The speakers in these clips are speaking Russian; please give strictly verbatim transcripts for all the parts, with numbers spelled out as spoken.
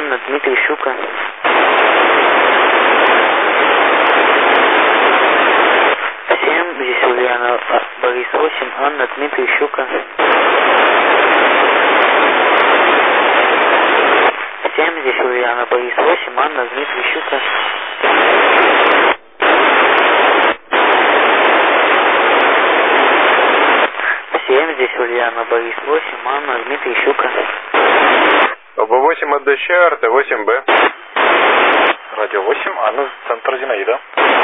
Анна, Дмитрий Щука. семь, здесь Ульяна, Борис восемь, Анна, Дмитрий Щука. семь, здесь Ульяна, Борис восемь, Анна, Дмитрий Щука. семь, здесь Ульяна, Борис восемь, Анна, Дмитрий Щука. Б восемь от ДЩ, РТ восемь Б. Радио восемь, Анна, центр Зинаида.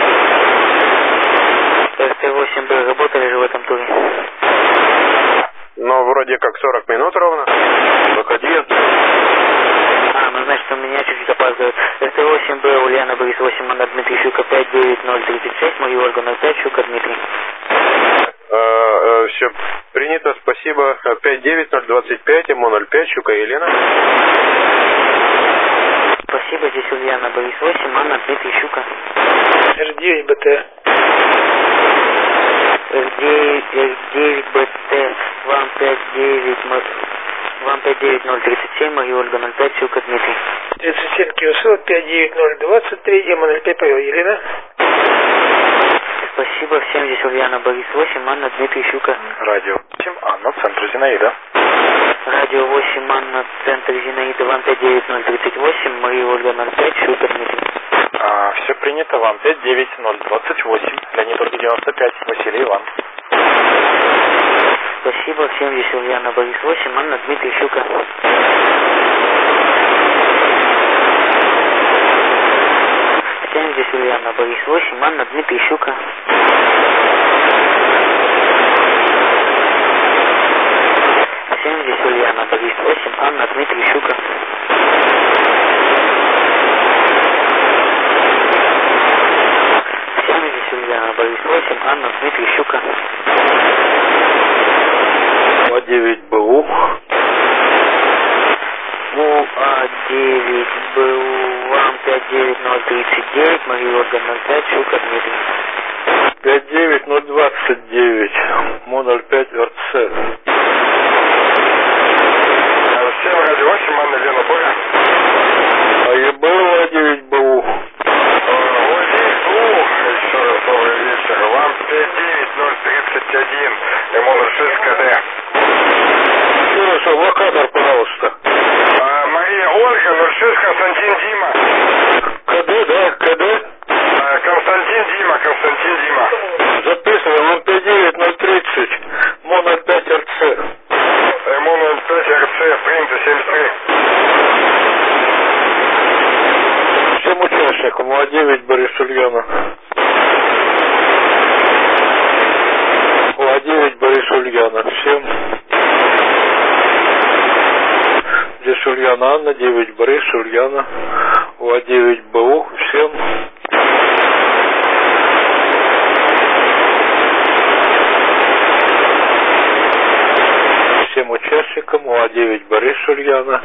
РТ восемь Б, работали же в этом туре? Ну, вроде как сорок минут ровно. Выходи. А, ну значит, у меня чуть-чуть опаздывает. РТ восемь Б, Ульяна, Борис восемь, Анна, Дмитрий Щука, пять девять ноль тридцать шесть, Мария Ольга ноль пять, Щука, Дмитрий. А, все принято, спасибо. пять девять ноль двадцать пять, МО ноль пять, Щука Елена. Спасибо, здесь Ульяна, Борис восемь, Анна, Дмитрий Щука. Р девять БТ. Р девять, Р девять БТ, вам пять девять, вам пять девять ноль тридцать семь, Мария Ольга ноль пять, Щука, Дмитрий. тридцать семь КИОСО, пять девять ноль двадцать три, МО ноль пять, Павел Елена. Спасибо, всем здесь Ульяна, Борис восемь, Анна, Дмитрий Щука. Радио восемь, Анна, центр Зинаида. Радио восемь, Анна, центр Зинаида, вам пять девять ноль тридцать восемь, Мария Ольга ноль пять, Щука, Дмитрий. А, все принято, вам пять девять ноль двадцать восемь, Леонид Ольга девяносто пять, Василий Иван. Спасибо, всем здесь Ульяна, Борис восемь, Анна, Дмитрий Щука. семь, здесь Ульяна, Борис восемь, Анна, Дмитрий Щука. семь, здесь Ульяна, Борис восемь, Анна, Дмитрий Щука. семь, здесь Ульяна, Борис восемь, Анна, Дмитрий Щука. А девять БУ. УА девять БУ, вам пять девять ноль тридцать девять, Мария Ольга ноль пять, Щука, Дмитрий. пять девять ноль двадцать девять, МО ноль пять, РЦ. семь, радио восемь, Анна, Лена, Боря. А ЕБУ, А девять БУ. А девять БУ, еще раз добрый вечер. Вам пять девять ноль тридцать один, МО ноль шесть, КД. Хорошо, локатор, пожалуйста. А, Мария Ольга, ноль шесть, Константин Дима. КД, да, КД. А, Константин Дима, Константин Дима. Записываем, вам пять девять ноль тридцать, МО ноль пять, РЦ. МО ноль пять, РЦ, принято, семьдесят три. Всем участникам, А девять, Борис Ульяна. А девять, Борис Ульяна, всем. Здесь Ульяна, Анна, девять, Борис, Ульяна. А девять, БУ, всем. Всем участникам, А девять, Борис, Ульяна.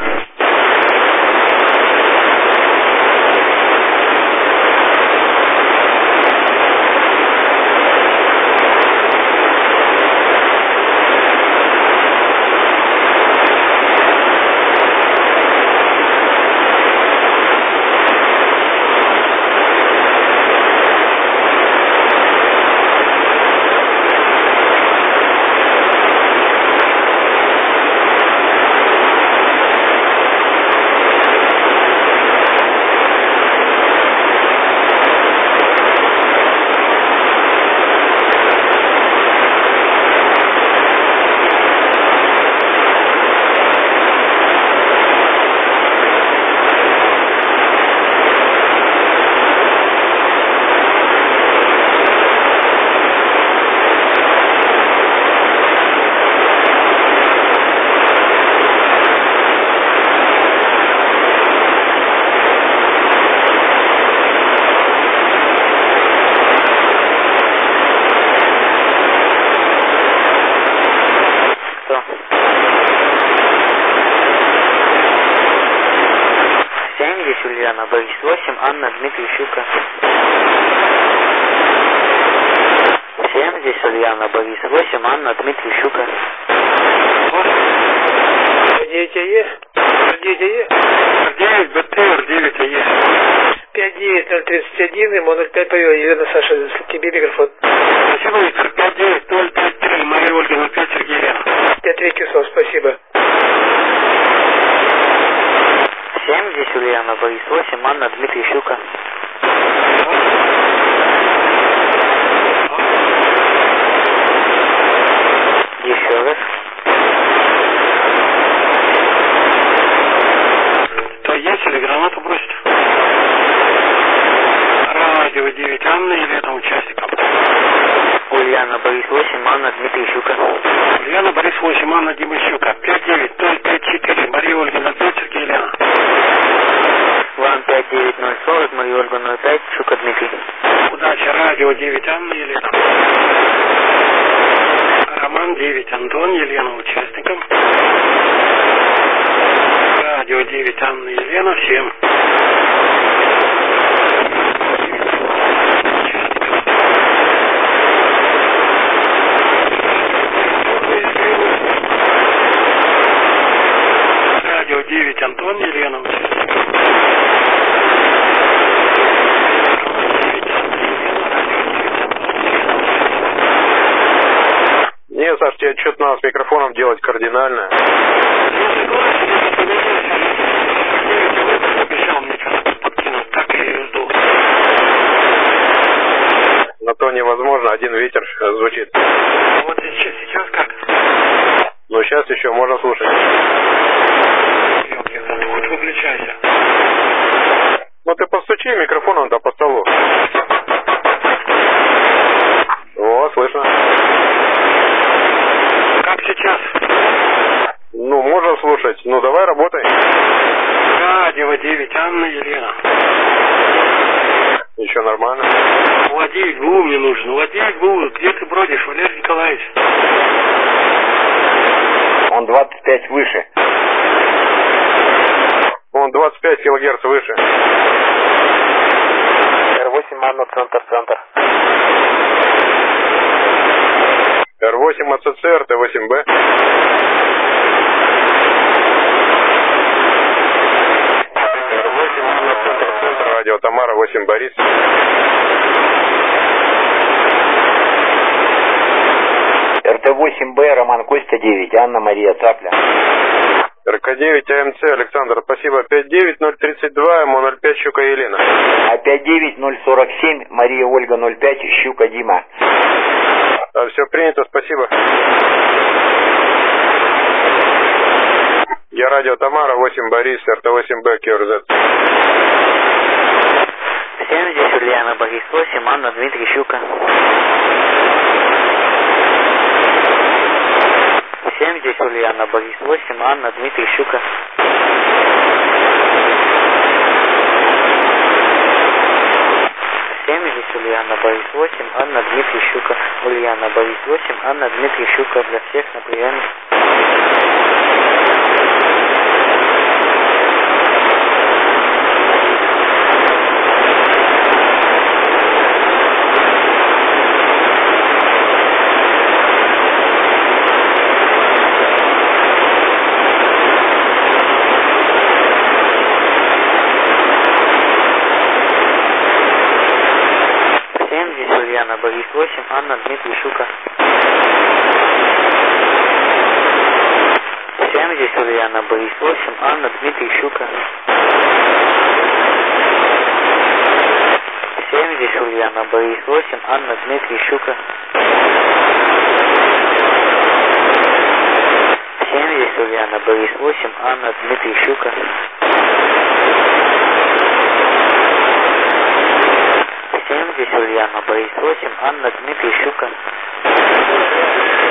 Ульяна, Борис восемь, Анна, Дмитрий Щука. семь, здесь Ульяна, Борис восемь, Анна, Дмитрий Щука. девять АЕ, эр девять АЕ? эр девять, БТ, эр девять АЕ. пять девять ноль тридцать один, ему ноль пять ПВО, Елена, Саша, тебе микрофон. Спасибо, Виктор. пять девять ноль пять три, Мария Ольга, ноль пять, Сергей Елена. пять три Кюсов, спасибо. семь, здесь Ульяна, Борис восемь, Анна, Дмитрий, Щука. Еще раз. То есть или гранату бросит? Радио девять, Анна, Елена, участником. Ульяна, Борис восемь, Анна, Дмитрий, Щука. Ульяна, Борис восемь, Анна, Дима, Щука. пять девять ноль пять четыре, Мария Ольга, ноль пять, Сергей Елена. Ван пять девять ноль сорок, Мария Ольга, ноль пять, Щука, Дмитрий. Удачи, радио девять, Анна, Елена. Роман девять, Антон, Елена, участником. Радио девять, Анна, Елена, всем. Радио девять, Антон, Елена, участником. Не, Саш, тебе что-то надо с микрофоном делать кардинально. Обещал мне что-то подкинуть, так и жду. На то невозможно, один ветер звучит. Вот сейчас, сейчас как? Ну, сейчас еще можно слушать. Ёлки, ты хоть выключайся. Ну, ты постучи микрофоном-то по столу. О, слышно. Как сейчас? Ну, можно слушать. Ну, давай работай. Радио девять, Анна, Елена. Еще нормально. Владеет ГУ мне нужен. Владеет ГУ. Где ты бродишь, Валерий Николаевич? Он двадцать пять выше. Он двадцать пять килогерц выше. эр восемь, Анна, центр, центр. эр восемь АЦЦ, эр тэ восемь бэ. эр восемь, Анна, центр, центр, радио Тамара, восемь Борис. эр тэ восемь бэ, Роман Костя девять, Анна Мария Цапля. эр ка девять АМЦ, Александр, спасибо. пять девять ноль тридцать два, ему ноль пять, Щука Елена. А пять девять ноль сорок семь, Мария Ольга ноль пять, Щука Дима. А, все принято, спасибо. Я радио Тамара, восемь Борис, эр тэ восемь бэ, КРЗ. семь, здесь Ульяна, Борис восемь, Анна, Дмитрий, Щука. семь, здесь Ульяна, Борис восемь, Анна, Дмитрий, Щука. семь, здесь Ульяна, Борис восемь, Анна, Дмитрий, Щука. Ульяна, Борис восемь, Анна, Дмитрий, Щука. Для всех на приеме. Ульяна, Борис восемь, Анна, Дмитрий, Щука. семь, здесь Ульяна, Борис восемь, Анна, Дмитрий, Щука. семь, здесь Ульяна, Борис восемь, Анна, Дмитрий, Щука. семь, здесь Ульяна, Борис восемь, Анна, Дмитрий, Щука. семь, здесь Ульяна, Борис восемь, Анна, Дмитрий, Щука.